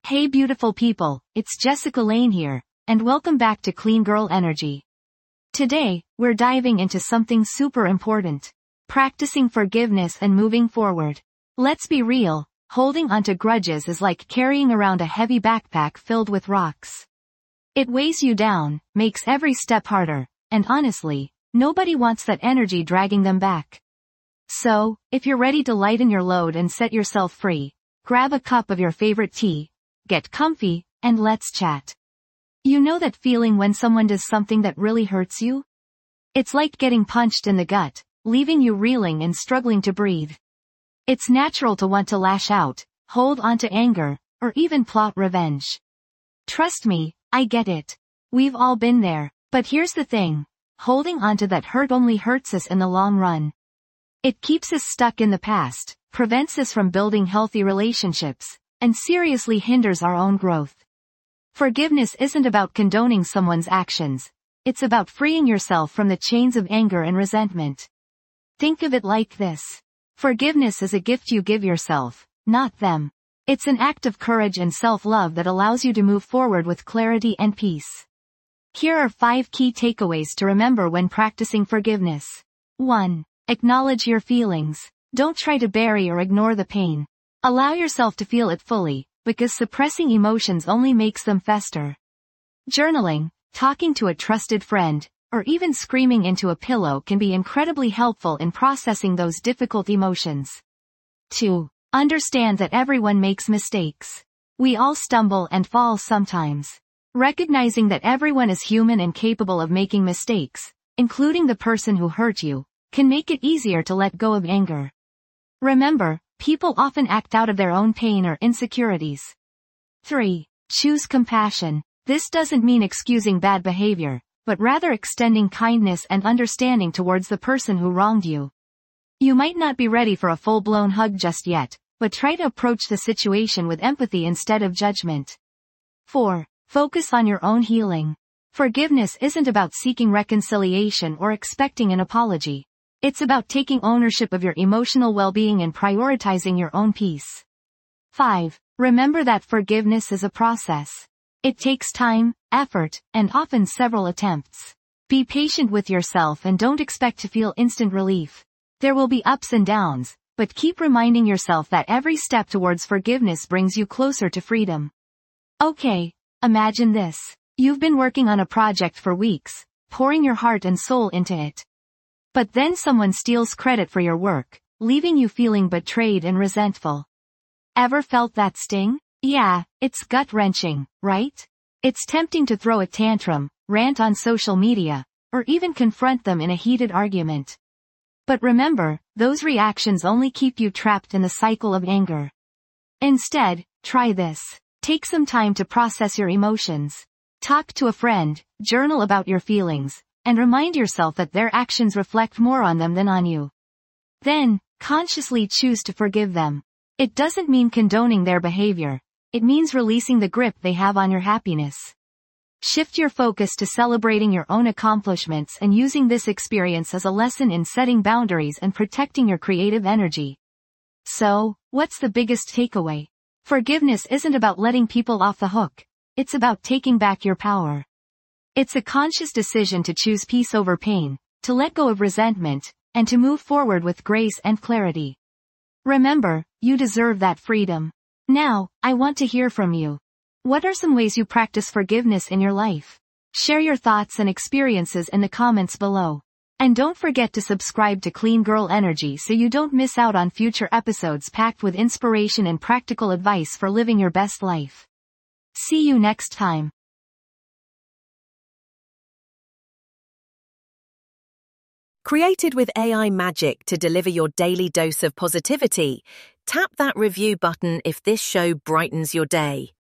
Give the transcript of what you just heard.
Hey beautiful people, it's Jessica Lane here, and welcome back to Clean Girl Energy. Today, we're diving into something super important. Practicing forgiveness and moving forward. Let's be real, holding onto grudges is like carrying around a heavy backpack filled with rocks. It weighs you down, makes every step harder, and honestly, nobody wants that energy dragging them back. So, if you're ready to lighten your load and set yourself free, grab a cup of your favorite tea, get comfy, and let's chat. You know that feeling when someone does something that really hurts you? It's like getting punched in the gut, leaving you reeling and struggling to breathe. It's natural to want to lash out, hold on to anger, or even plot revenge. Trust me, I get it. We've all been there, but here's the thing. Holding on to that hurt only hurts us in the long run. It keeps us stuck in the past, prevents us from building healthy relationships, and seriously hinders our own growth. Forgiveness isn't about condoning someone's actions. It's about freeing yourself from the chains of anger and resentment. Think of it like this. Forgiveness is a gift you give yourself, not them. It's an act of courage and self-love that allows you to move forward with clarity and peace. Here are 5 key takeaways to remember when practicing forgiveness. 1. Acknowledge your feelings. Don't try to bury or ignore the pain. Allow yourself to feel it fully, because suppressing emotions only makes them fester. Journaling, talking to a trusted friend, or even screaming into a pillow can be incredibly helpful in processing those difficult emotions. 2. Understand that everyone makes mistakes. We all stumble and fall sometimes. Recognizing that everyone is human and capable of making mistakes, including the person who hurt you, can make it easier to let go of anger. Remember, people often act out of their own pain or insecurities. 3. Choose compassion. This doesn't mean excusing bad behavior, but rather extending kindness and understanding towards the person who wronged you. You might not be ready for a full-blown hug just yet, but try to approach the situation with empathy instead of judgment. 4. Focus on your own healing. Forgiveness isn't about seeking reconciliation or expecting an apology. It's about taking ownership of your emotional well-being and prioritizing your own peace. 5. Remember that forgiveness is a process. It takes time, effort, and often several attempts. Be patient with yourself and don't expect to feel instant relief. There will be ups and downs, but keep reminding yourself that every step towards forgiveness brings you closer to freedom. Okay, imagine this. You've been working on a project for weeks, pouring your heart and soul into it. But then someone steals credit for your work, leaving you feeling betrayed and resentful. Ever felt that sting? Yeah, it's gut-wrenching, right? It's tempting to throw a tantrum, rant on social media, or even confront them in a heated argument. But remember, those reactions only keep you trapped in the cycle of anger. Instead, try this. Take some time to process your emotions. Talk to a friend, journal about your feelings, and remind yourself that their actions reflect more on them than on you. Then, consciously choose to forgive them. It doesn't mean condoning their behavior. It means releasing the grip they have on your happiness. Shift your focus to celebrating your own accomplishments and using this experience as a lesson in setting boundaries and protecting your creative energy. So, what's the biggest takeaway? Forgiveness isn't about letting people off the hook. It's about taking back your power. It's a conscious decision to choose peace over pain, to let go of resentment, and to move forward with grace and clarity. Remember, you deserve that freedom. Now, I want to hear from you. What are some ways you practice forgiveness in your life? Share your thoughts and experiences in the comments below. And don't forget to subscribe to Clean Girl Energy so you don't miss out on future episodes packed with inspiration and practical advice for living your best life. See you next time. Created with AI magic to deliver your daily dose of positivity, tap that review button if this show brightens your day.